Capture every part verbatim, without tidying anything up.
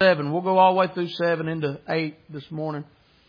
seven. We'll go all the way through seven into eight this morning.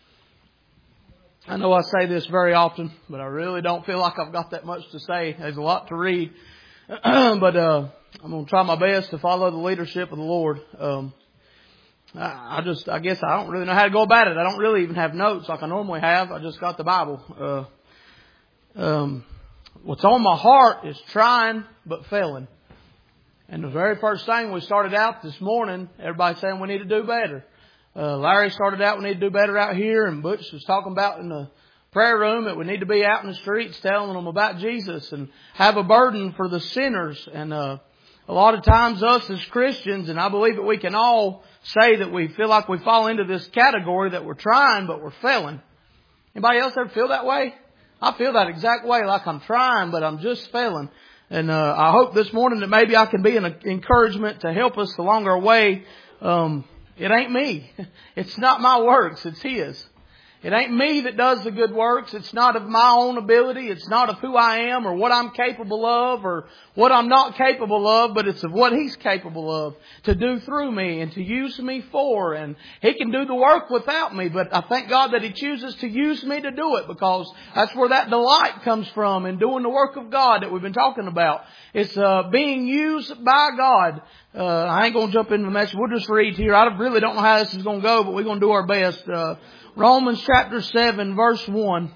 I know I say this very often, but I really don't feel like I've got that much to say. There's a lot to read. but uh, I'm going to try my best to follow the leadership of the Lord. Um, I, I just, I guess I don't really know how to go about it. I don't really even have notes like I normally have. I just got the Bible. Uh, um, what's on my heart is trying but failing. And the very first thing we started out this morning, everybody saying we need to do better. Uh, Larry started out, we need to do better out here. And Butch was talking about in the prayer room that we need to be out in the streets telling them about Jesus and have a burden for the sinners. And uh, a lot of times us as Christians, and I believe that we can all say that we feel like we fall into this category that we're trying but we're failing. Anybody else ever feel that way? I feel that exact way, like I'm trying but I'm just failing. And uh, I hope this morning that maybe I can be an encouragement to help us along our way. Um, it ain't me. It's not my works. It's His. It ain't me that does the good works. It's not of my own ability. It's not of who I am or what I'm capable of or what I'm not capable of, but it's of what He's capable of to do through me and to use me for. And He can do the work without me, but I thank God that He chooses to use me to do it, because that's where that delight comes from in doing the work of God that we've been talking about. It's uh, being used by God. Uh, I ain't going to jump into the message. We'll just read here. I really don't know how this is going to go, but we're going to do our best. Uh, Romans chapter seven, verse one.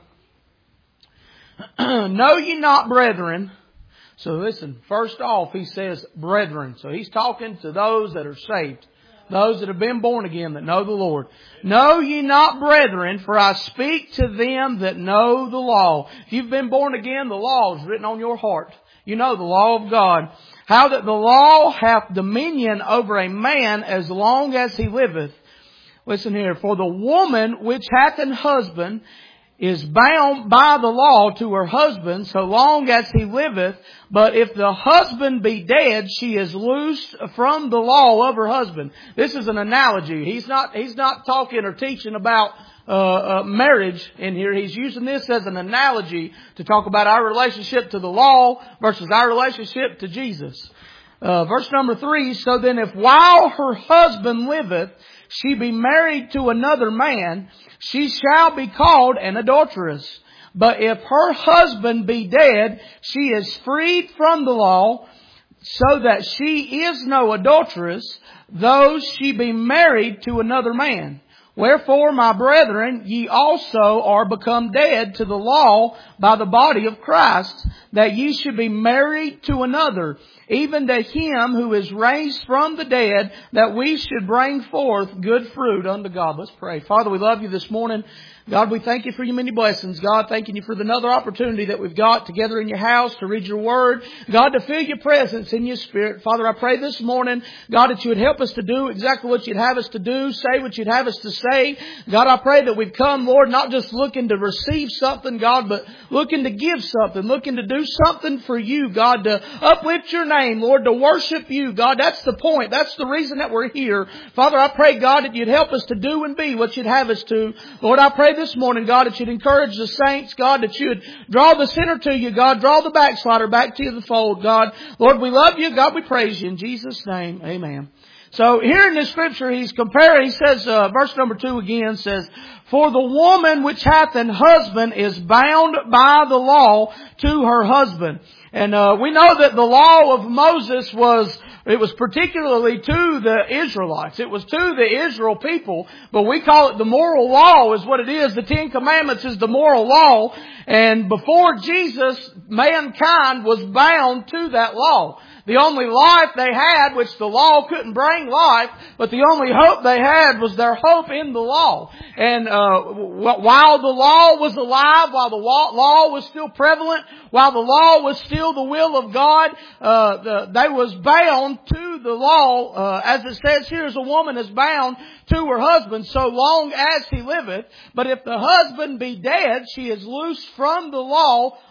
Know ye not, brethren. So listen, first off, he says, brethren. So he's talking to those that are saved. Those that have been born again, that know the Lord. Know ye not, brethren, for I speak to them that know the law. If you've been born again, the law is written on your heart. You know the law of God. How that the law hath dominion over a man as long as he liveth. Listen here. For the woman which hath an husband is bound by the law to her husband so long as he liveth. But if the husband be dead, she is loosed from the law of her husband. This is an analogy. He's not, he's not talking or teaching about uh, uh, marriage in here. He's using this as an analogy to talk about our relationship to the law versus our relationship to Jesus. Uh, verse number three. So then if while her husband liveth, she be married to another man, she shall be called an adulteress. But if her husband be dead, she is freed from the law, so that she is no adulteress, though she be married to another man. Wherefore, my brethren, ye also are become dead to the law by the body of Christ, that ye should be married to another, even to Him who is raised from the dead, that we should bring forth good fruit unto God. Let's pray. Father, we love You this morning. God, we thank You for Your many blessings. God, thanking You for another opportunity that we've got together in Your house to read Your Word. God, to feel Your presence in Your Spirit. Father, I pray this morning, God, that You would help us to do exactly what You'd have us to do, say what You'd have us to say. God, I pray that we've come, Lord, not just looking to receive something, God, but looking to give something, looking to do something for You, God, to uplift Your name, Lord, to worship You. God, that's the point. That's the reason that we're here. Father, I pray, God, that You'd help us to do and be what You'd have us to. Lord, I pray this morning, God, that You'd encourage the saints, God, that You'd draw the sinner to You, God, draw the backslider back to You, the fold, God. Lord, we love You. God, we praise You. In Jesus' name, amen. So here in this scripture, he's comparing, he says, uh, verse number two again says, for the woman which hath an husband is bound by the law to her husband. And uh, we know that the law of Moses was, it was particularly to the Israelites. It was to the Israel people, but we call it the moral law is what it is. The Ten Commandments is the moral law. And before Jesus, mankind was bound to that law. The only life they had, which the law couldn't bring life, but the only hope they had was their hope in the law. And uh, while the law was alive, while the law was still prevalent, while the law was still the will of God, uh, the, they was bound to the law. Uh, as it says here, as a woman is bound to her husband so long as he liveth. But if the husband be dead, she is loosed from the law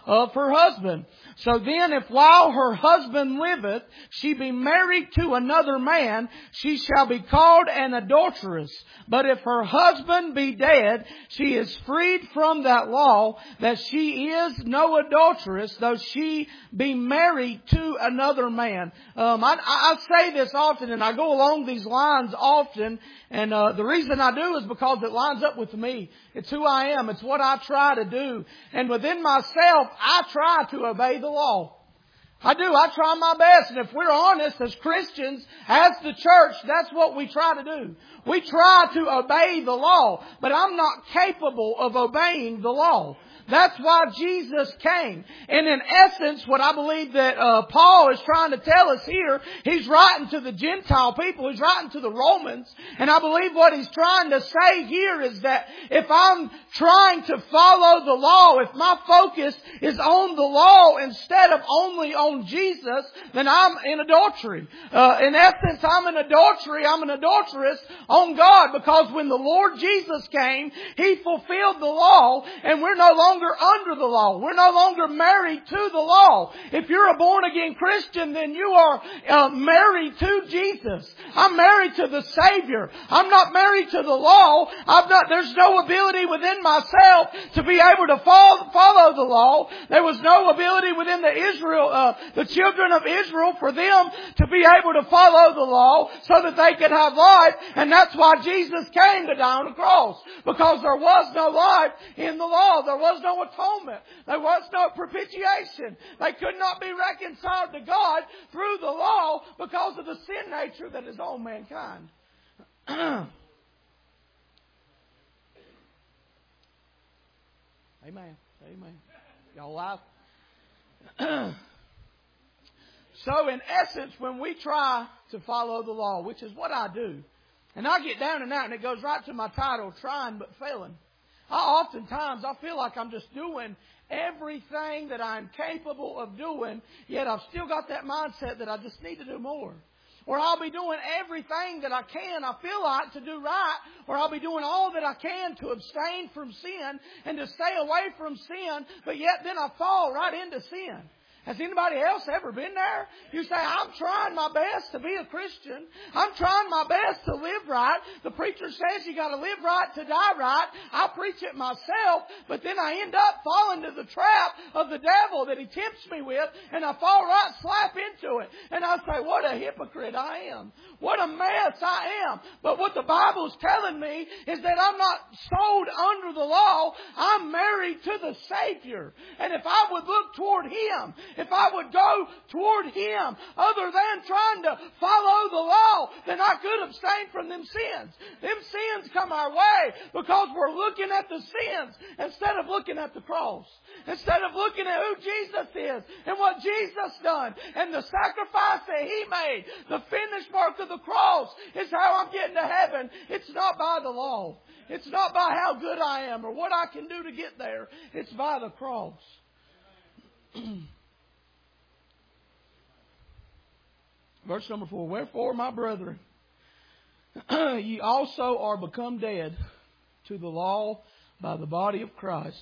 of her husband. So then if while her husband liveth, she be married to another man, she shall be called an adulteress. But if her husband be dead, she is freed from that law, that she is no adulteress, though she be married to another man. Um, I, I say this often, and I go along these lines often, and uh, the reason I do is because it lines up with me. It's who I am. It's what I try to do. And within myself, I try to obey the law. I do. I try my best. And if we're honest as Christians, as the church, that's what we try to do. We try to obey the law, but I'm not capable of obeying the law. That's why Jesus came. And in essence, what I believe that uh, Paul is trying to tell us here, he's writing to the Gentile people, he's writing to the Romans. And I believe what he's trying to say here is that if I'm trying to follow the law, if my focus is on the law instead of only on Jesus, then I'm in adultery. Uh, in essence, I'm in adultery, I'm an adulteress on God, because when the Lord Jesus came, He fulfilled the law, and we're no longer under the law. We're no longer married to the law. If you're a born again Christian, then you are uh, married to Jesus. I'm married to the Savior. I'm not married to the law. I'm not. There's no ability within myself to be able to follow, follow the law. There was no ability within the Israel, uh, the children of Israel, for them to be able to follow the law so that they could have life. And that's why Jesus came to die on the cross, because there was no life in the law. There was no atonement. There was no propitiation. They could not be reconciled to God through the law because of the sin nature that is on mankind. Amen. Amen. Y'all alive? So in essence, when we try to follow the law, which is what I do, and I get down and out, and it goes right to my title, Trying But Failing. I oftentimes, I feel like I'm just doing everything that I'm capable of doing, yet I've still got that mindset that I just need to do more. Or I'll be doing everything that I can, I feel like, to do right. Or I'll be doing all that I can to abstain from sin and to stay away from sin, but yet then I fall right into sin. Has anybody else ever been there? You say, I'm trying my best to be a Christian. I'm trying my best to live right. The preacher says you got to live right to die right. I preach it myself, but then I end up falling to the trap of the devil that he tempts me with, and I fall right slap into it. And I say, what a hypocrite I am. What a mess I am. But what the Bible's telling me is that I'm not sold under the law. I'm married to the Savior. And if I would look toward Him, if I would go toward Him other than trying to follow the law, then I could abstain from them sins. Them sins come our way because we're looking at the sins instead of looking at the cross. Instead of looking at who Jesus is and what Jesus done and the sacrifice that He made, the finished work of the cross is how I'm getting to heaven. It's not by the law. It's not by how good I am or what I can do to get there. It's by the cross. Verse number four. Wherefore, my brethren, ye also are become dead to the law by the body of Christ,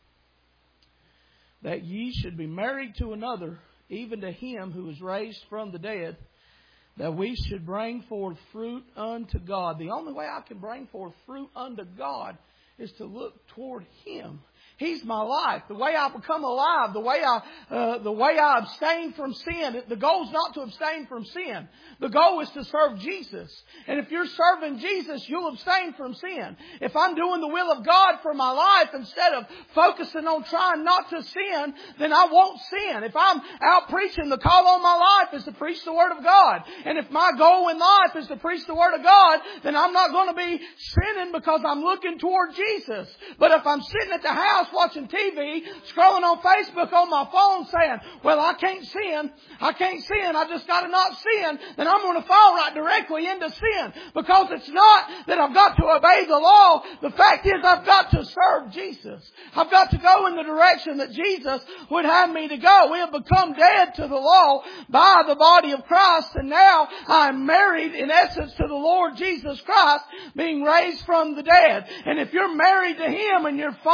that ye should be married to another, even to Him who was raised from the dead, that we should bring forth fruit unto God. The only way I can bring forth fruit unto God is to look toward Him. He's my life. The way I become alive, the way I, uh, the way I abstain from sin. The goal is not to abstain from sin. The goal is to serve Jesus. And if you're serving Jesus, you'll abstain from sin. If I'm doing the will of God for my life instead of focusing on trying not to sin, then I won't sin. If I'm out preaching, the call on my life is to preach the Word of God. And if my goal in life is to preach the Word of God, then I'm not going to be sinning because I'm looking toward Jesus. But if I'm sitting at the house watching T V, scrolling on Facebook on my phone saying, well, I can't sin, I can't sin, I just got to not sin, then I'm going to fall right directly into sin. Because it's not that I've got to obey the law. The fact is I've got to serve Jesus. I've got to go in the direction that Jesus would have me to go. We have become dead to the law by the body of Christ, and now I'm married in essence to the Lord Jesus Christ, being raised from the dead. And if you're married to Him and you're following Him,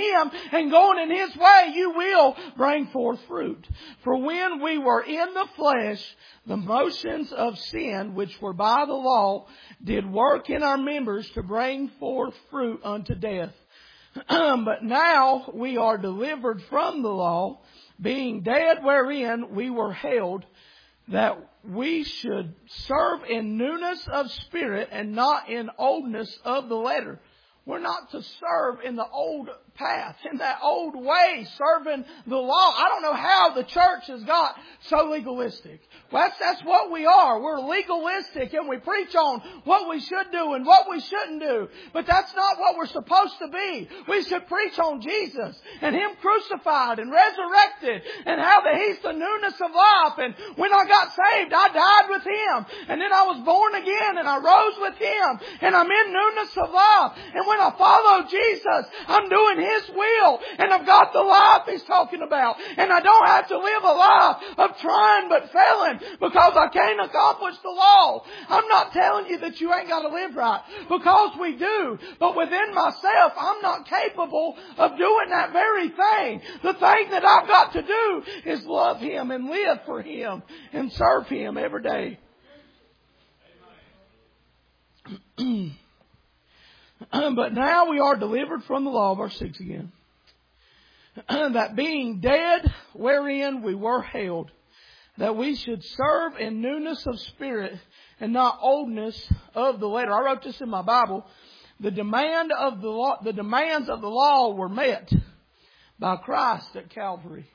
Him and going in His way, you will bring forth fruit. For when we were in the flesh, the motions of sin, which were by the law, did work in our members to bring forth fruit unto death. But now we are delivered from the law, being dead wherein we were held, that we should serve in newness of spirit and not in oldness of the letter. We're not to serve in the old path, in that old way, serving the law. I don't know how the church has got so legalistic. Well, that's, that's what we are. We're legalistic and we preach on what we should do and what we shouldn't do. But that's not what we're supposed to be. We should preach on Jesus and Him crucified and resurrected and how that He's the newness of life. And when I got saved, I died with Him. And then I was born again and I rose with Him. And I'm in newness of life. And when I follow Jesus, I'm doing His will. And I've got the life He's talking about. And I don't have to live a life of trying but failing because I can't accomplish the law. I'm not telling you that you ain't got to live right, because we do. But within myself, I'm not capable of doing that very thing. The thing that I've got to do is love Him and live for Him and serve Him every day. But now we are delivered from the law, verse six again. That being dead wherein we were held, that we should serve in newness of spirit and not oldness of the letter. I wrote this in my Bible. The demand of the law, the demands of the law were met by Christ at Calvary.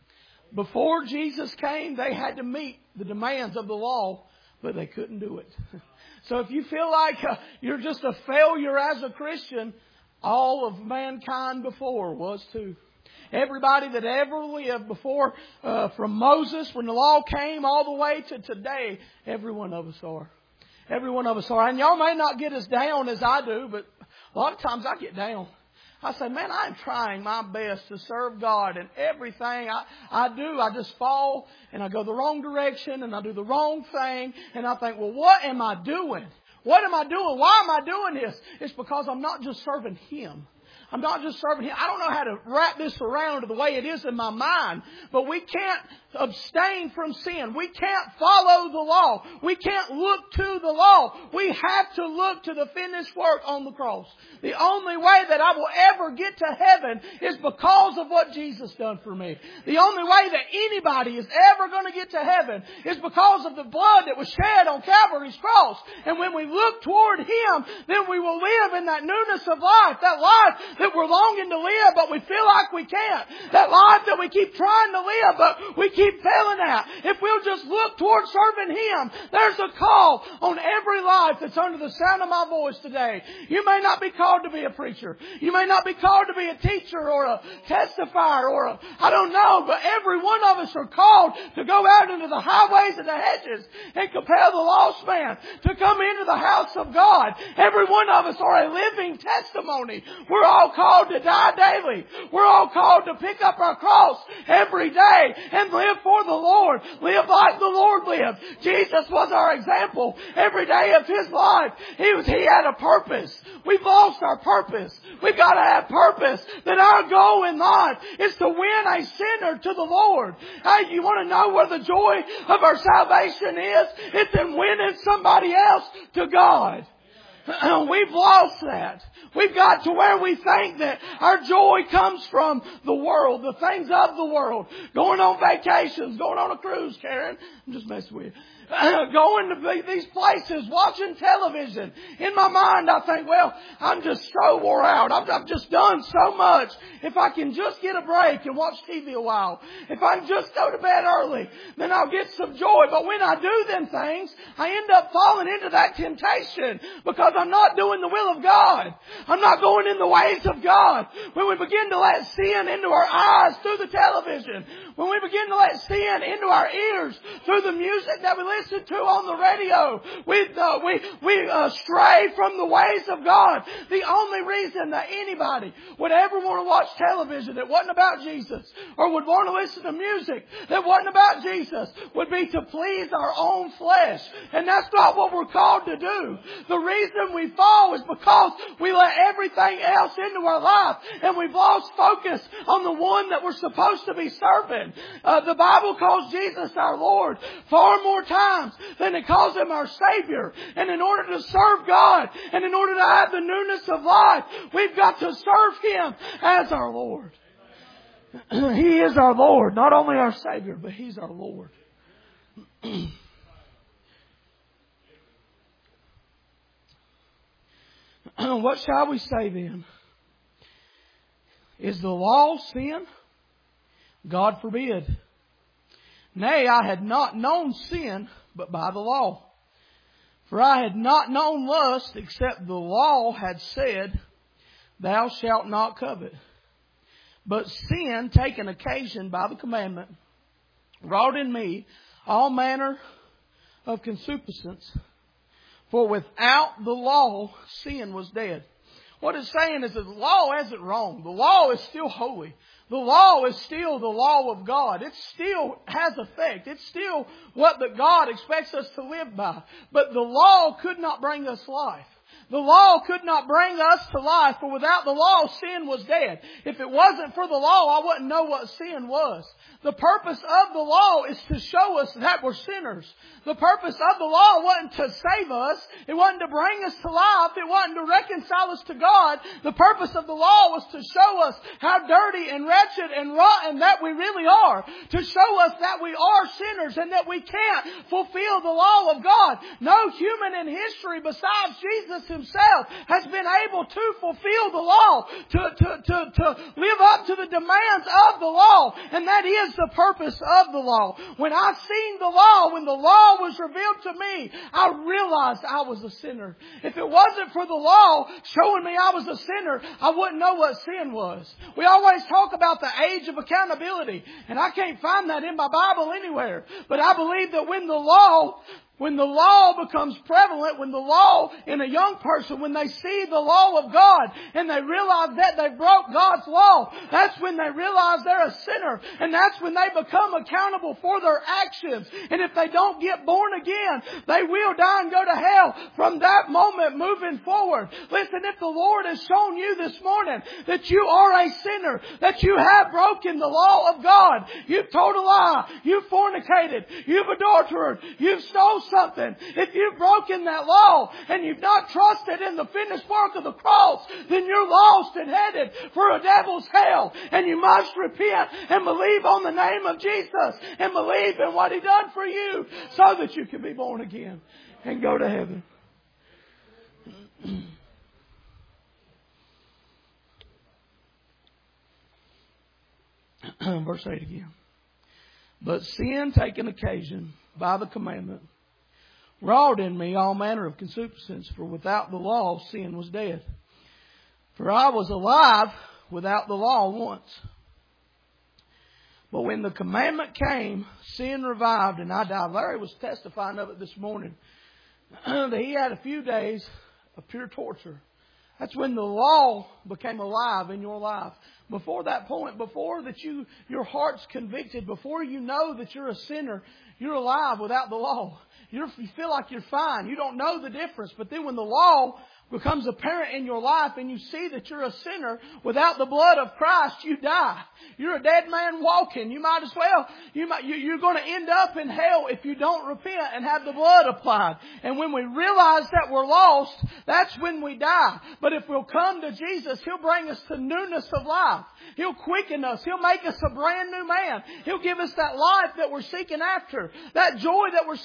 Before Jesus came, they had to meet the demands of the law, but they couldn't do it. So if you feel like uh, you're just a failure as a Christian, all of mankind before was too. Everybody that ever lived before, uh, from Moses, when the law came, all the way to today, every one of us are. Every one of us are. And y'all may not get as down as I do, but a lot of times I get down. I say, man, I'm trying my best to serve God, and everything I, I do, I just fall and I go the wrong direction and I do the wrong thing. And I think, well, what am I doing? What am I doing? Why am I doing this? It's because I'm not just serving Him. I'm not just serving Him. I don't know how to wrap this around to the way it is in my mind. But we can't abstain from sin. We can't follow the law. We can't look to the law. We have to look to the finished work on the cross. The only way that I will ever get to heaven is because of what Jesus done for me. The only way that anybody is ever going to get to heaven is because of the blood that was shed on Calvary's cross. And when we look toward Him, then we will live in that newness of life. That life that we're longing to live, but we feel like we can't. That life that we keep trying to live, but we keep failing at. If we'll just look toward serving Him, there's a call on every life that's under the sound of my voice today. You may not be called to be a preacher. You may not be called to be a teacher or a testifier or a, I don't know, but every one of us are called to go out into the highways and the hedges and compel the lost man to come into the house of God. Every one of us are a living testimony. We're all called to die daily. We're all called to pick up our cross every day and live for the Lord. Live like the Lord lived. Jesus was our example every day of His life. He was, He had a purpose. We've lost our purpose. We've got to have purpose. That our goal in life is to win a sinner to the Lord. Hey, you want to know where the joy of our salvation is? It's in winning somebody else to God. We've lost that. We've got to where we think that our joy comes from the world, the things of the world. Going on vacations, going on a cruise, Karen. I'm just messing with you. Going to these places, watching television. In my mind, I think, well, I'm just so wore out. I've, I've just done so much. If I can just get a break and watch T V a while, if I can just go to bed early, then I'll get some joy. But when I do them things, I end up falling into that temptation because I'm not doing the will of God. I'm not going in the ways of God. When we begin to let sin into our eyes through the television, when we begin to let sin into our ears through through the music that we listen to on the radio. We, uh, we, we uh, stray from the ways of God. The only reason that anybody would ever want to watch television that wasn't about Jesus, or would want to listen to music that wasn't about Jesus, would be to please our own flesh. And that's not what we're called to do. The reason we fall is because we let everything else into our life, and we've lost focus on the one that we're supposed to be serving. Uh, the Bible calls Jesus our Lord far more times than it calls Him our Savior. And in order to serve God, and in order to have the newness of life, we've got to serve Him as our Lord. He is our Lord, not only our Savior, but He's our Lord. What shall we say then? Is the law sin? God forbid. Nay, I had not known sin but by the law. For I had not known lust except the law had said, Thou shalt not covet. But sin, taken occasion by the commandment, wrought in me all manner of concupiscence. For without the law, sin was dead. What it's saying is that the law isn't wrong. The law is still holy. The law is still the law of God. It still has effect. It's still what that God expects us to live by. But the law could not bring us life. The law could not bring us to life, for without the law, sin was dead. If it wasn't for the law, I wouldn't know what sin was. The purpose of the law is to show us that we're sinners. The purpose of the law wasn't to save us. It wasn't to bring us to life. It wasn't to reconcile us to God. The purpose of the law was to show us how dirty and wretched and rotten that we really are. To show us that we are sinners and that we can't fulfill the law of God. No human in history besides Jesus Himself has been able to fulfill the law, to, to, to, to live up to the demands of the law. And that is the purpose of the law. When I seen the law, when the law was revealed to me, I realized I was a sinner. If it wasn't for the law showing me I was a sinner, I wouldn't know what sin was. We always talk about the age of accountability, and I can't find that in my Bible anywhere. But I believe that when the law When the law becomes prevalent, when the law in a young person, when they see the law of God and they realize that they broke God's law, that's when they realize they're a sinner. And that's when they become accountable for their actions. And if they don't get born again, they will die and go to hell from that moment moving forward. Listen, if the Lord has shown you this morning that you are a sinner, that you have broken the law of God, you've told a lie, you've fornicated, you've adulterated, you've stole something, if you've broken that law and you've not trusted in the finished work of the cross, then you're lost and headed for a devil's hell. And you must repent and believe on the name of Jesus and believe in what He done for you so that you can be born again and go to heaven. Verse eight again. But sin, taken occasion by the commandment, wrought in me all manner of concupiscence, for without the law sin was dead. For I was alive without the law once. But when the commandment came, sin revived and I died. Larry was testifying of it this morning. That he had a few days of pure torture. That's when the law became alive in your life. Before that point, before that you your heart's convicted, before you know that you're a sinner, you're alive without the law. You're, you feel like you're fine. You don't know the difference. But then when the law becomes apparent in your life and you see that you're a sinner, without the blood of Christ, you die. You're a dead man walking. You might as well, you might, you, you're going to end up in hell if you don't repent and have the blood applied. And when we realize that we're lost, that's when we die. But if we'll come to Jesus, He'll bring us to newness of life. He'll quicken us. He'll make us a brand new man. He'll give us that life that we're seeking after, that joy that we're seeking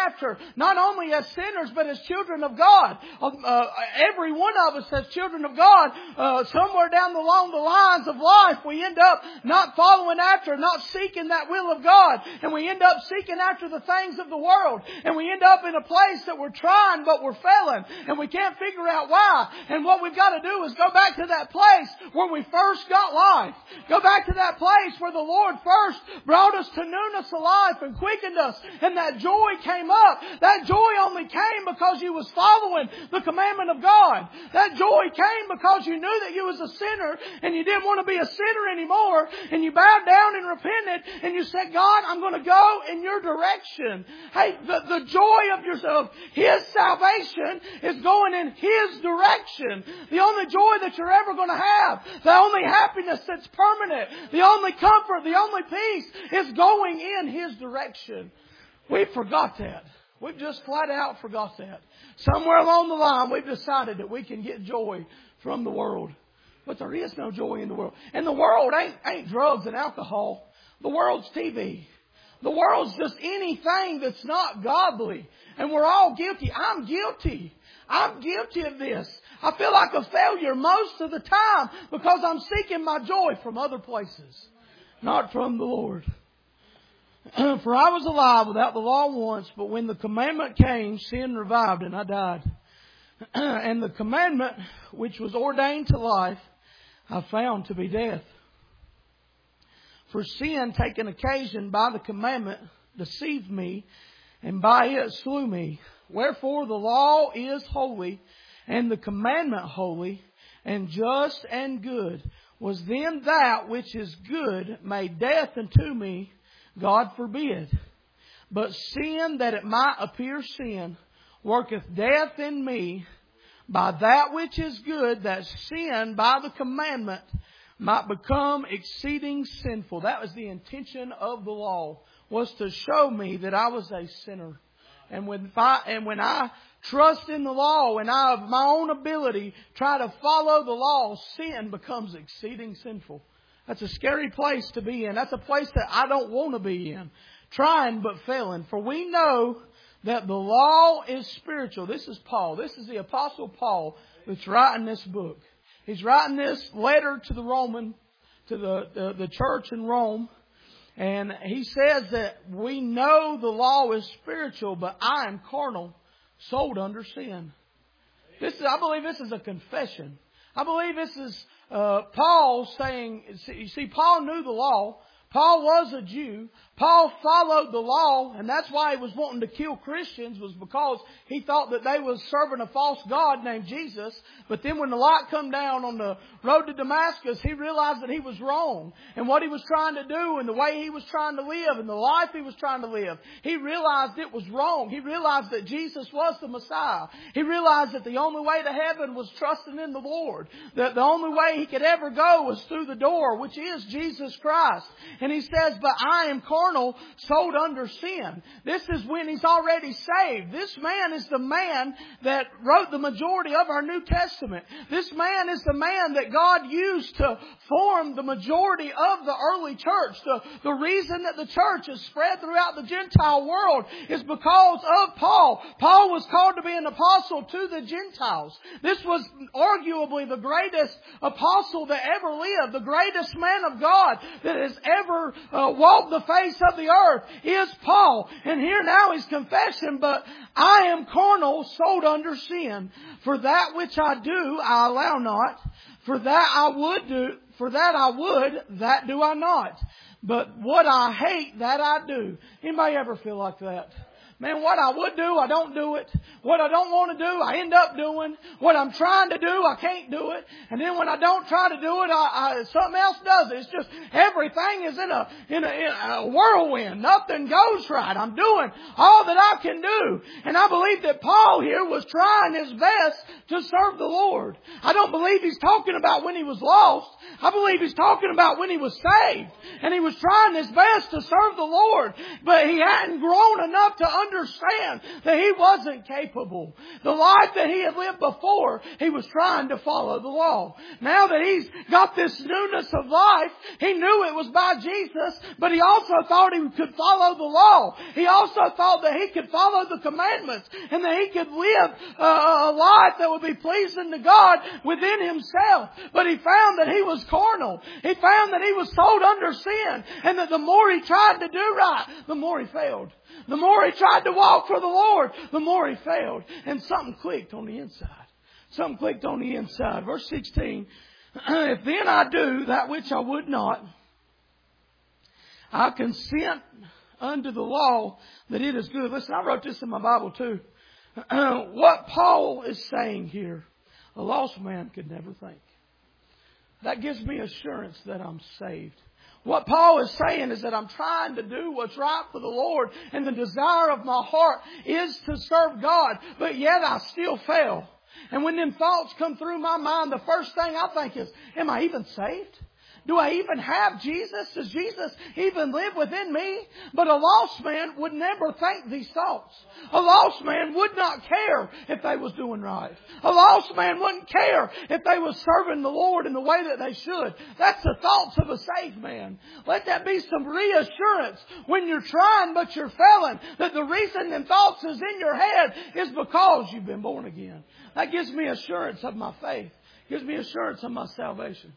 after, not only as sinners, but as children of God. Uh, every one of us as children of God, uh, somewhere down along the lines of life, we end up not following after, not seeking that will of God. And we end up seeking after the things of the world. And we end up in a place that we're trying, but we're failing. And we can't figure out why. And what we've got to do is go back to that place where we first got life. Go back to that place where the Lord first brought us to newness of life and quickened us. And that joy came up. That joy only came because you was following the commandment of God. That joy came because you knew that you was a sinner and you didn't want to be a sinner anymore. And you bowed down and repented and you said, God, I'm going to go in your direction. Hey, the, the joy of yourself, His salvation is going in His direction. The only joy that you're ever going to have, the only happiness that's permanent, the only comfort, the only peace is going in His direction. We forgot that. We've just flat out forgot that. Somewhere along the line, we've decided that we can get joy from the world. But there is no joy in the world. And the world ain't, ain't drugs and alcohol. The world's T V. The world's just anything that's not godly. And we're all guilty. I'm guilty. I'm guilty of this. I feel like a failure most of the time because I'm seeking my joy from other places, not from the Lord. For I was alive without the law once, but when the commandment came, sin revived and I died. And the commandment which was ordained to life, I found to be death. For sin, taking occasion by the commandment, deceived me, and by it slew me. Wherefore the law is holy, and the commandment holy, and just and good. Was then that which is good made death unto me? God forbid. But sin, that it might appear sin, worketh death in me, by that which is good, that sin by the commandment might become exceeding sinful. That was the intention of the law, was to show me that I was a sinner. And when I, and when I trust in the law and I, of my own ability, try to follow the law, sin becomes exceeding sinful. That's a scary place to be in. That's a place that I don't want to be in. Trying but failing. For we know that the law is spiritual. This is Paul. This is the Apostle Paul that's writing this book. He's writing this letter to the Roman, to the, the, the church in Rome. And he says that we know the law is spiritual, but I am carnal, sold under sin. This is, I believe this is a confession. I believe this is uh, Paul saying, you see, Paul knew the law. Paul was a Jew. Paul followed the law, and that's why he was wanting to kill Christians, was because he thought that they was serving a false god named Jesus. But then when the light come down on the road to Damascus, he realized that he was wrong. And what he was trying to do and the way he was trying to live and the life he was trying to live, he realized it was wrong. He realized that Jesus was the Messiah. He realized that the only way to heaven was trusting in the Lord. That the only way he could ever go was through the door, which is Jesus Christ. And he says, but I am carnal, sold under sin. This is when he's already saved. This man is the man that wrote the majority of our New Testament. This man is the man that God used to form the majority of the early church. The, the reason that the church is spread throughout the Gentile world is because of Paul. Paul was called to be an apostle to the Gentiles. This was arguably the greatest apostle that ever lived. The greatest man of God that has ever uh, walked the face of the earth is Paul. And here now he's confessing, but I am carnal, sold under sin. For that which I do, I allow not. For that I would do, for that I would, that do I not. But what I hate, that I do. Anybody ever feel like that? Man, what I would do, I don't do it. What I don't want to do, I end up doing. What I'm trying to do, I can't do it. And then when I don't try to do it, I, I, something else does it. It's just everything is in a, in a, in a whirlwind. Nothing goes right. I'm doing all that I can do. And I believe that Paul here was trying his best to serve the Lord. I don't believe he's talking about when he was lost. I believe he's talking about when he was saved. And he was trying his best to serve the Lord. But he hadn't grown enough to understand that he wasn't capable. The life that he had lived before, he was trying to follow the law. Now that he's got this newness of life, he knew it was by Jesus, but he also thought he could follow the law. He also thought that he could follow the commandments and that he could live a life that would be pleasing to God within himself. But he found that he was carnal. He found that he was sold under sin, and that the more he tried to do right, the more he failed. The more he tried to walk for the Lord, the more he failed. And something clicked on the inside. Something clicked on the inside. Verse sixteen. If then I do that which I would not, I consent unto the law that it is good. Listen, I wrote this in my Bible too. What Paul is saying here, a lost man could never think. That gives me assurance that I'm saved. What Paul is saying is that I'm trying to do what's right for the Lord, and the desire of my heart is to serve God, but yet I still fail. And when them thoughts come through my mind, the first thing I think is, am I even saved? Do I even have Jesus? Does Jesus even live within me? But a lost man would never think these thoughts. A lost man would not care if they was doing right. A lost man wouldn't care if they was serving the Lord in the way that they should. That's the thoughts of a saved man. Let that be some reassurance when you're trying but you're failing, that the reason them thoughts is in your head is because you've been born again. That gives me assurance of my faith. Gives me assurance of my salvation.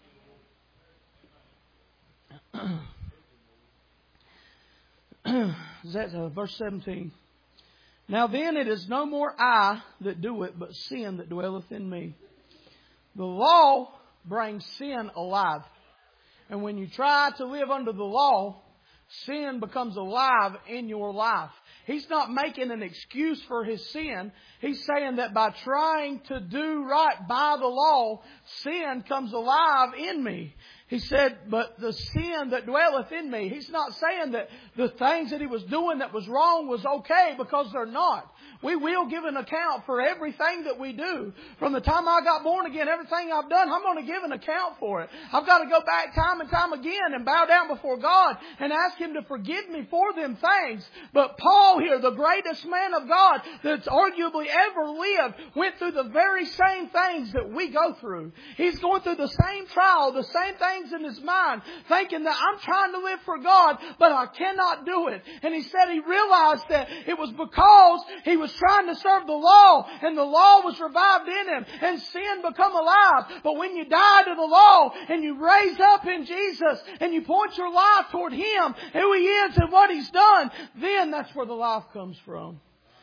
That's uh, verse seventeen. Now then it is no more I that do it, but sin that dwelleth in me. The law brings sin alive. And when you try to live under the law, sin becomes alive in your life. He's not making an excuse for his sin. He's saying that by trying to do right by the law, sin comes alive in me. He said, but the sin that dwelleth in me. He's not saying that the things that he was doing that was wrong was okay, because they're not. We will give an account for everything that we do. From the time I got born again, everything I've done, I'm going to give an account for it. I've got to go back time and time again and bow down before God and ask Him to forgive me for them things. But Paul here, the greatest man of God that's arguably ever lived, went through the very same things that we go through. He's going through the same trial, the same things in his mind, thinking that I'm trying to live for God, but I cannot do it. And he said he realized that it was because he was trying to serve the law, and the law was revived in him, and sin become alive. But when you die to the law and you raise up in Jesus and you point your life toward Him, who He is and what He's done, then that's where the life comes from.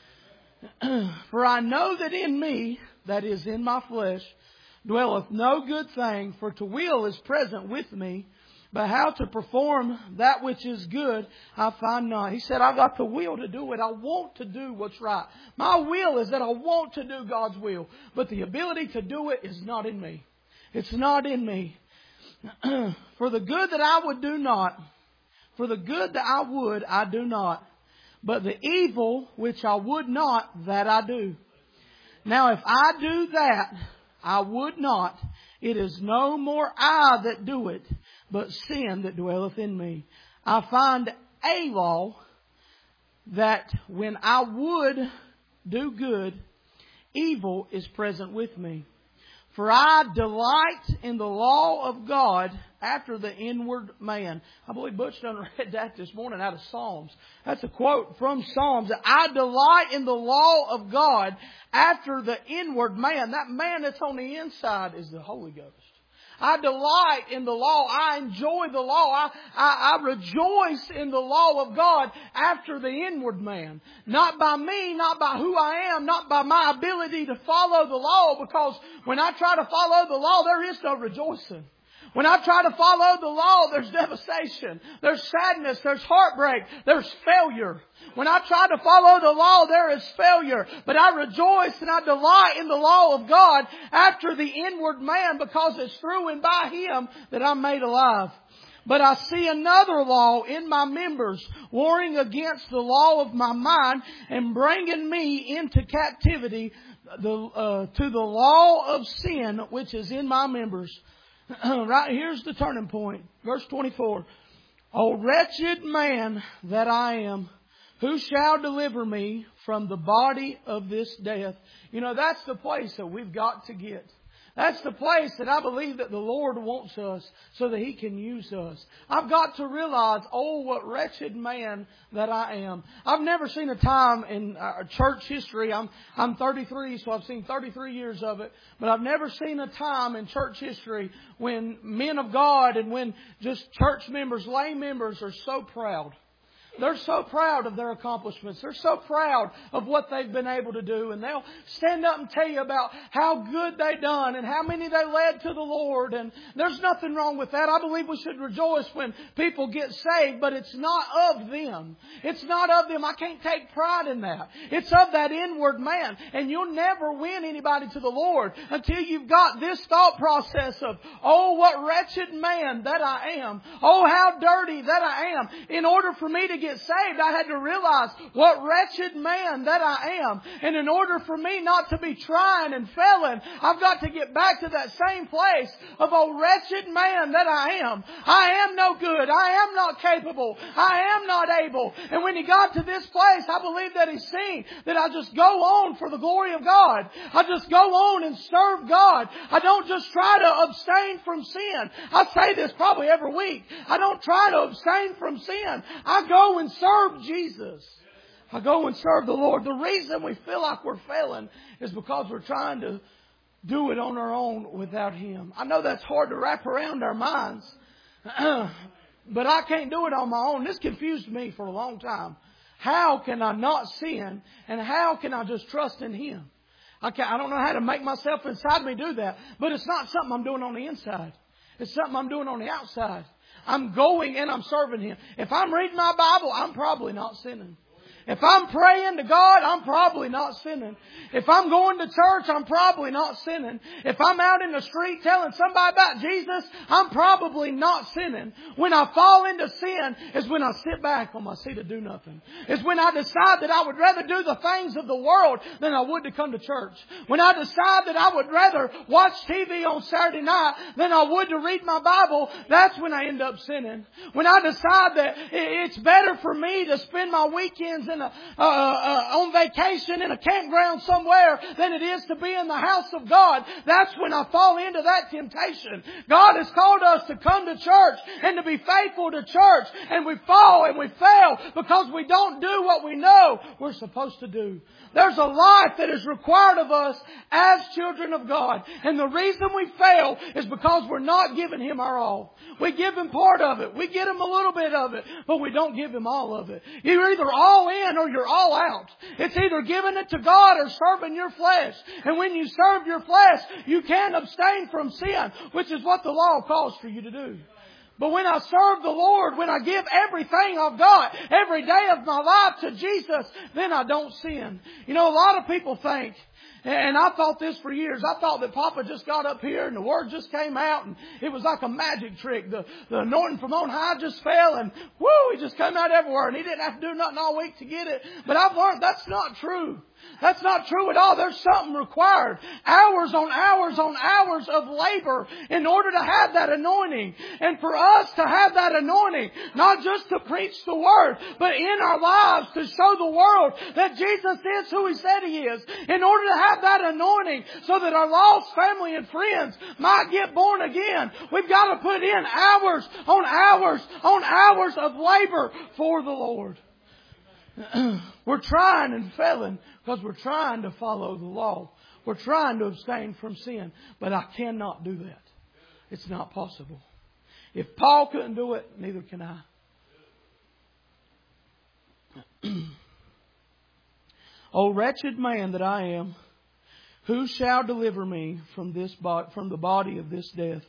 For I know that in me, that is in my flesh, dwelleth no good thing, for to will is present with me, but how to perform that which is good, I find not. He said, I've got the will to do it. I want to do what's right. My will is that I want to do God's will. But the ability to do it is not in me. It's not in me. For the good that I would do not, for the good that I would, I do not. But the evil which I would not, that I do. Now if I do that, I would not, it is no more I that do it, but sin that dwelleth in me. I find a law, that when I would do good, evil is present with me. For I delight in the law of God after the inward man. I believe Butch done read that this morning out of Psalms. That's a quote from Psalms. I delight in the law of God after the inward man. That man that's on the inside is the Holy Ghost. I delight in the law. I enjoy the law. I, I, I rejoice in the law of God after the inward man. Not by me, not by who I am, not by my ability to follow the law, because when I try to follow the law, there is no rejoicing. When I try to follow the law, there's devastation, there's sadness, there's heartbreak, there's failure. When I try to follow the law, there is failure. But I rejoice and I delight in the law of God after the inward man, because it's through and by Him that I'm made alive. But I see another law in my members, warring against the law of my mind and bringing me into captivity the uh, to the law of sin which is in my members. Right here's the turning point. Verse twenty-four. O wretched man that I am, who shall deliver me from the body of this death? You know, that's the place that we've got to get. That's the place that I believe that the Lord wants us so that He can use us. I've got to realize, oh, what wretched man that I am. I've never seen a time in our church history. I'm, I'm thirty-three, so I've seen thirty-three years of it. But I've never seen a time in church history when men of God and when just church members, lay members are so proud. They're so proud of their accomplishments. They're so proud of what they've been able to do. And they'll stand up and tell you about how good they've done and how many they led to the Lord. And there's nothing wrong with that. I believe we should rejoice when people get saved, but it's not of them. It's not of them. I can't take pride in that. It's of that inward man. And you'll never win anybody to the Lord until you've got this thought process of, oh, what wretched man that I am. Oh, how dirty that I am. In order for me to get saved, I had to realize what wretched man that I am. And in order for me not to be trying and failing, I've got to get back to that same place of a wretched man that I am. I am no good. I am not capable. I am not able. And when he got to this place, I believe that he's seen that I just go on for the glory of God. I just go on and serve God. I don't just try to abstain from sin. I say this probably every week. I don't try to abstain from sin. I go and serve Jesus. I go and serve the Lord. The reason we feel like we're failing is because we're trying to do it on our own without Him. I know that's hard to wrap around our minds, but I can't do it on my own. This confused me for a long time. How can I not sin, and how can I just trust in Him? I, can't, I don't know how to make myself inside me do that, but it's not something I'm doing on the inside. It's something I'm doing on the outside. I'm going and I'm serving Him. If I'm reading my Bible, I'm probably not sinning. If I'm praying to God, I'm probably not sinning. If I'm going to church, I'm probably not sinning. If I'm out in the street telling somebody about Jesus, I'm probably not sinning. When I fall into sin is when I sit back on my seat to do nothing. It's when I decide that I would rather do the things of the world than I would to come to church. When I decide that I would rather watch T V on Saturday night than I would to read my Bible, that's when I end up sinning. When I decide that it's better for me to spend my weekends in a, uh, uh, on vacation in a campground somewhere than it is to be in the house of God, that's when I fall into that temptation. God has called us to come to church and to be faithful to church, and we fall and we fail because we don't do what we know we're supposed to do. There's a life that is required of us as children of God. And the reason we fail is because we're not giving Him our all. We give Him part of it. We get Him a little bit of it, but we don't give Him all of it. You're either all in or you're all out. It's either giving it to God or serving your flesh. And when you serve your flesh, you can't abstain from sin, which is what the law calls for you to do. But when I serve the Lord, when I give everything I've got, every day of my life to Jesus, then I don't sin. You know, a lot of people think, and I thought this for years, I thought that Papa just got up here and the Word just came out and it was like a magic trick. The, the anointing from on high just fell and whoo, it just came out everywhere and he didn't have to do nothing all week to get it. But I've learned that's not true. That's not true at all. There's something required. Hours on hours on hours of labor in order to have that anointing. And for us to have that anointing, not just to preach the Word, but in our lives to show the world that Jesus is who He said He is. In order to have that anointing so that our lost family and friends might get born again, we've got to put in hours on hours on hours of labor for the Lord. We're trying and failing because we're trying to follow the law. We're trying to abstain from sin. But I cannot do that. It's not possible. If Paul couldn't do it, neither can I. O wretched man that I am, who shall deliver me from this bo- from the body of this death?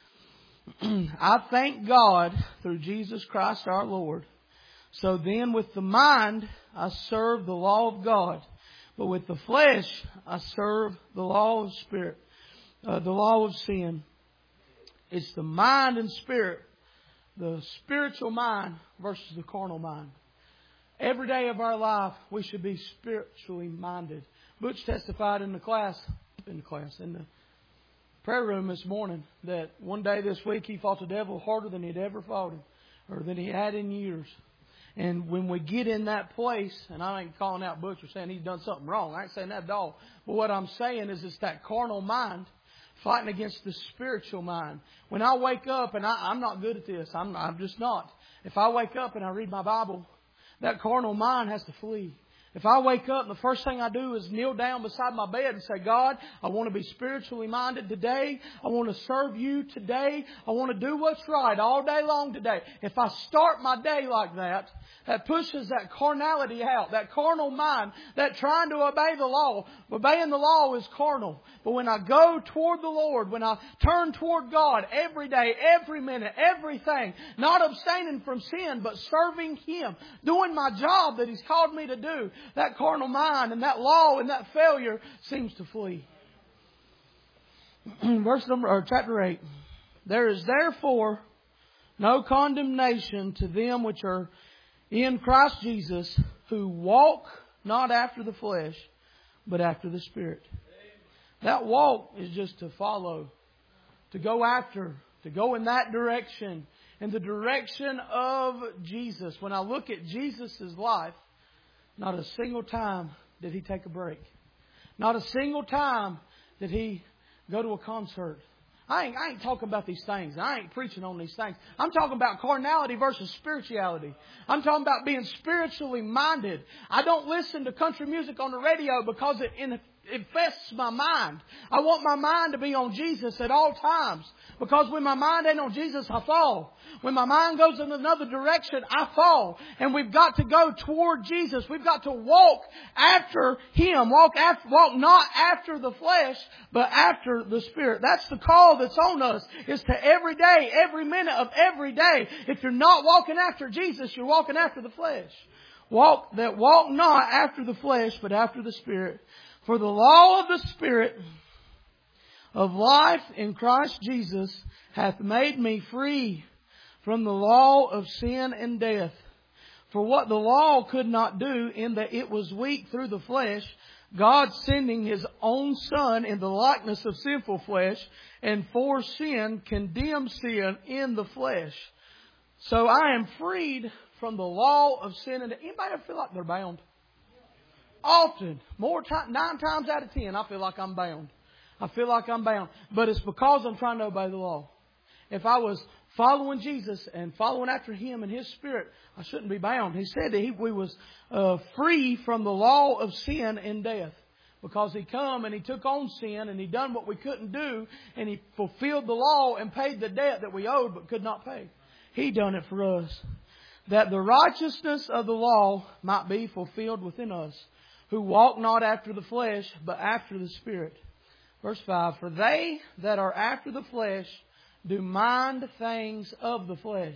I thank God through Jesus Christ our Lord. So then with the mind I serve the law of God, but with the flesh I serve the law of spirit, uh, the law of sin. It's the mind and spirit, the spiritual mind versus the carnal mind. Every day of our life we should be spiritually minded. Butch testified in the class, in the class, in the prayer room this morning that one day this week he fought the devil harder than he'd ever fought him, or than he had in years. And when we get in that place, and I ain't calling out Butch or saying he's done something wrong. I ain't saying that at all. But what I'm saying is it's that carnal mind fighting against the spiritual mind. When I wake up, and I, I'm not good at this. I'm, I'm just not. If I wake up and I read my Bible, that carnal mind has to flee. If I wake up and the first thing I do is kneel down beside my bed and say, God, I want to be spiritually minded today. I want to serve You today. I want to do what's right all day long today. If I start my day like that, that pushes that carnality out, that carnal mind, that trying to obey the law. Obeying the law is carnal. But when I go toward the Lord, when I turn toward God every day, every minute, everything, not abstaining from sin, but serving Him, doing my job that He's called me to do, that carnal mind and that law and that failure seems to flee. Verse number, or chapter eight. There is therefore no condemnation to them which are in Christ Jesus, who walk not after the flesh, but after the Spirit. That walk is just to follow, to go after, to go in that direction, in the direction of Jesus. When I look at Jesus' life, not a single time did He take a break. Not a single time did He go to a concert. I ain't, I ain't talking about these things. I ain't preaching on these things. I'm talking about carnality versus spirituality. I'm talking about being spiritually minded. I don't listen to country music on the radio because it infests my mind. I want my mind to be on Jesus at all times. Because when my mind ain't on Jesus, I fall. When my mind goes in another direction, I fall. And we've got to go toward Jesus. We've got to walk after Him. Walk after, walk not after the flesh, but after the Spirit. That's the call that's on us. Is to every day, every minute of every day. If you're not walking after Jesus, you're walking after the flesh. Walk that walk not after the flesh, but after the Spirit. For the law of the Spirit of life in Christ Jesus hath made me free from the law of sin and death. For what the law could not do, in that it was weak through the flesh, God sending His own Son in the likeness of sinful flesh, and for sin condemned sin in the flesh. So I am freed from the law of sin and death. Anybody ever feel like they're bound? Often, more time, nine times out of ten, I feel like I'm bound. I feel like I'm bound. But it's because I'm trying to obey the law. If I was following Jesus and following after Him and His Spirit, I shouldn't be bound. He said that he, we was uh, free from the law of sin and death. Because He come and He took on sin and He done what we couldn't do. And He fulfilled the law and paid the debt that we owed but could not pay. He done it for us. That the righteousness of the law might be fulfilled within us, who walk not after the flesh, but after the Spirit. Verse five, for they that are after the flesh do mind things of the flesh,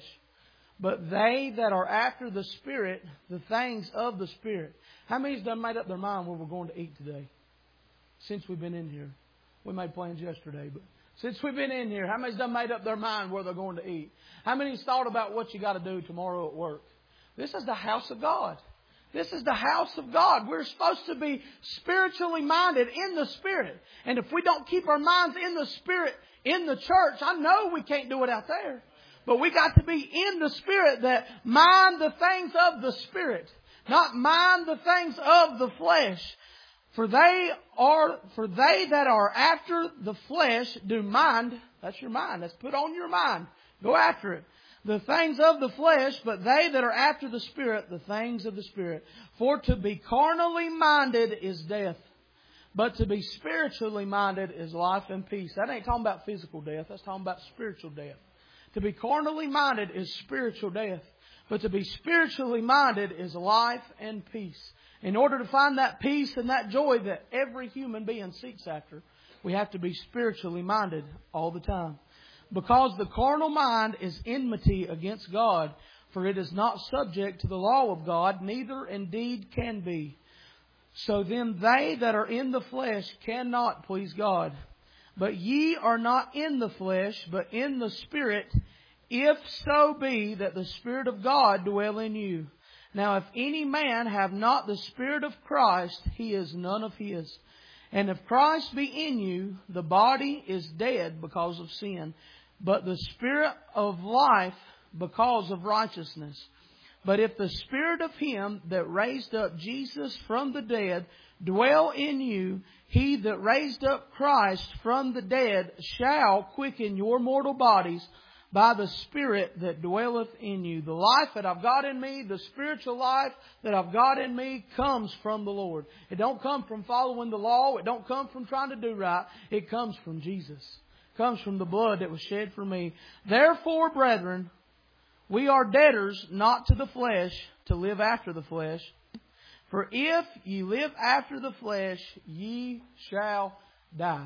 but they that are after the Spirit, the things of the Spirit. How many's done made up their mind where we're going to eat today? Since we've been in here. We made plans yesterday, but since we've been in here, how many's done made up their mind where they're going to eat? How many's thought about what you got to do tomorrow at work? This is the house of God. This is the house of God. We're supposed to be spiritually minded in the Spirit. And if we don't keep our minds in the Spirit, in the church, I know we can't do it out there. But we got to be in the Spirit that mind the things of the Spirit, not mind the things of the flesh. For they are, for they that are after the flesh do mind. That's your mind. That's put on your mind. Go after it. The things of the flesh, but they that are after the Spirit, the things of the Spirit. For to be carnally minded is death, but to be spiritually minded is life and peace. That ain't talking about physical death. That's talking about spiritual death. To be carnally minded is spiritual death, but to be spiritually minded is life and peace. In order to find that peace and that joy that every human being seeks after, we have to be spiritually minded all the time. Because the carnal mind is enmity against God, for it is not subject to the law of God, neither indeed can be. So then they that are in the flesh cannot please God. But ye are not in the flesh, but in the Spirit, if so be that the Spirit of God dwell in you. Now if any man have not the Spirit of Christ, he is none of His. And if Christ be in you, the body is dead because of sin, but the Spirit of life because of righteousness. But if the Spirit of Him that raised up Jesus from the dead dwell in you, He that raised up Christ from the dead shall quicken your mortal bodies by the Spirit that dwelleth in you. The life that I've got in me, the spiritual life that I've got in me, comes from the Lord. It don't come from following the law. It don't come from trying to do right. It comes from Jesus. It comes from the blood that was shed for me. Therefore, brethren, we are debtors not to the flesh to live after the flesh. For if ye live after the flesh, ye shall die.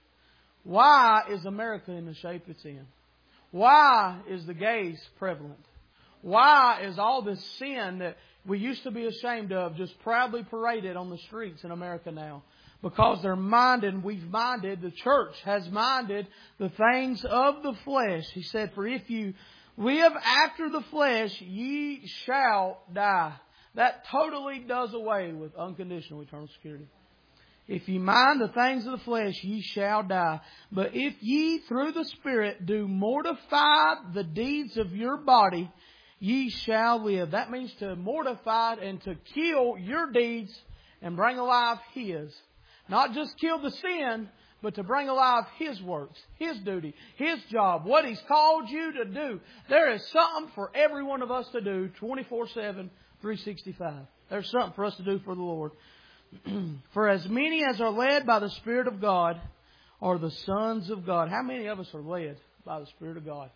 Why is America in the shape it's in? Why is the gays prevalent? Why is all this sin that we used to be ashamed of just proudly paraded on the streets in America now? Because they're minded, we've minded, the church has minded the things of the flesh. He said, for if you live after the flesh, ye shall die. That totally does away with unconditional eternal security. If ye mind the things of the flesh, ye shall die. But if ye through the Spirit do mortify the deeds of your body, ye shall live. That means to mortify and to kill your deeds and bring alive His. Not just kill the sin, but to bring alive His works, His duty, His job, what He's called you to do. There is something for every one of us to do twenty-four seven, three sixty-five. There's something for us to do for the Lord. For as many as are led by the Spirit of God are the sons of God. How many of us are led by the Spirit of God?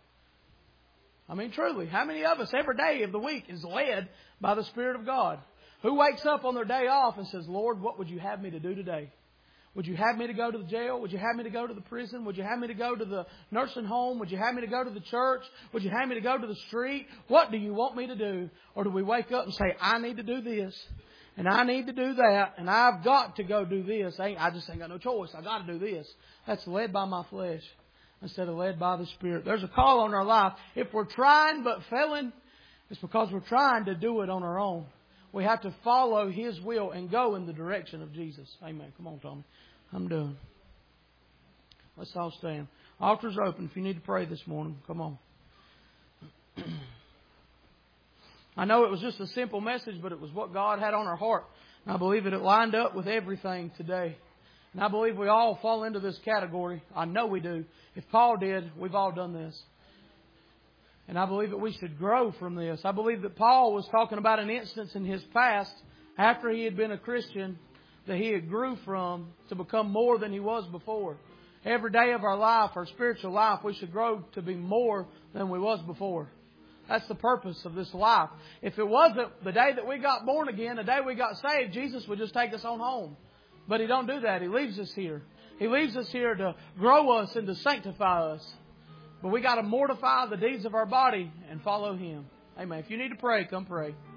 I mean, truly, how many of us every day of the week is led by the Spirit of God? Who wakes up on their day off and says, Lord, what would you have me to do today? Would you have me to go to the jail? Would you have me to go to the prison? Would you have me to go to the nursing home? Would you have me to go to the church? Would you have me to go to the street? What do you want me to do? Or do we wake up and say, I need to do this, and I need to do that, and I've got to go do this. I, I just ain't got no choice. I got to do this. That's led by my flesh instead of led by the Spirit. There's a call on our life. If we're trying but failing, it's because we're trying to do it on our own. We have to follow His will and go in the direction of Jesus. Amen. Come on, Tommy. I'm done. Let's all stand. Altar's open if you need to pray this morning. Come on. I know it was just a simple message, but it was what God had on our heart. And I believe that it lined up with everything today. And I believe we all fall into this category. I know we do. If Paul did, we've all done this. And I believe that we should grow from this. I believe that Paul was talking about an instance in his past, after he had been a Christian, that he had grew from to become more than he was before. Every day of our life, our spiritual life, we should grow to be more than we was before. That's the purpose of this life. If it wasn't the day that we got born again, the day we got saved, Jesus would just take us on home. But He don't do that. He leaves us here. He leaves us here to grow us and to sanctify us. But we got to mortify the deeds of our body and follow Him. Amen. If you need to pray, come pray.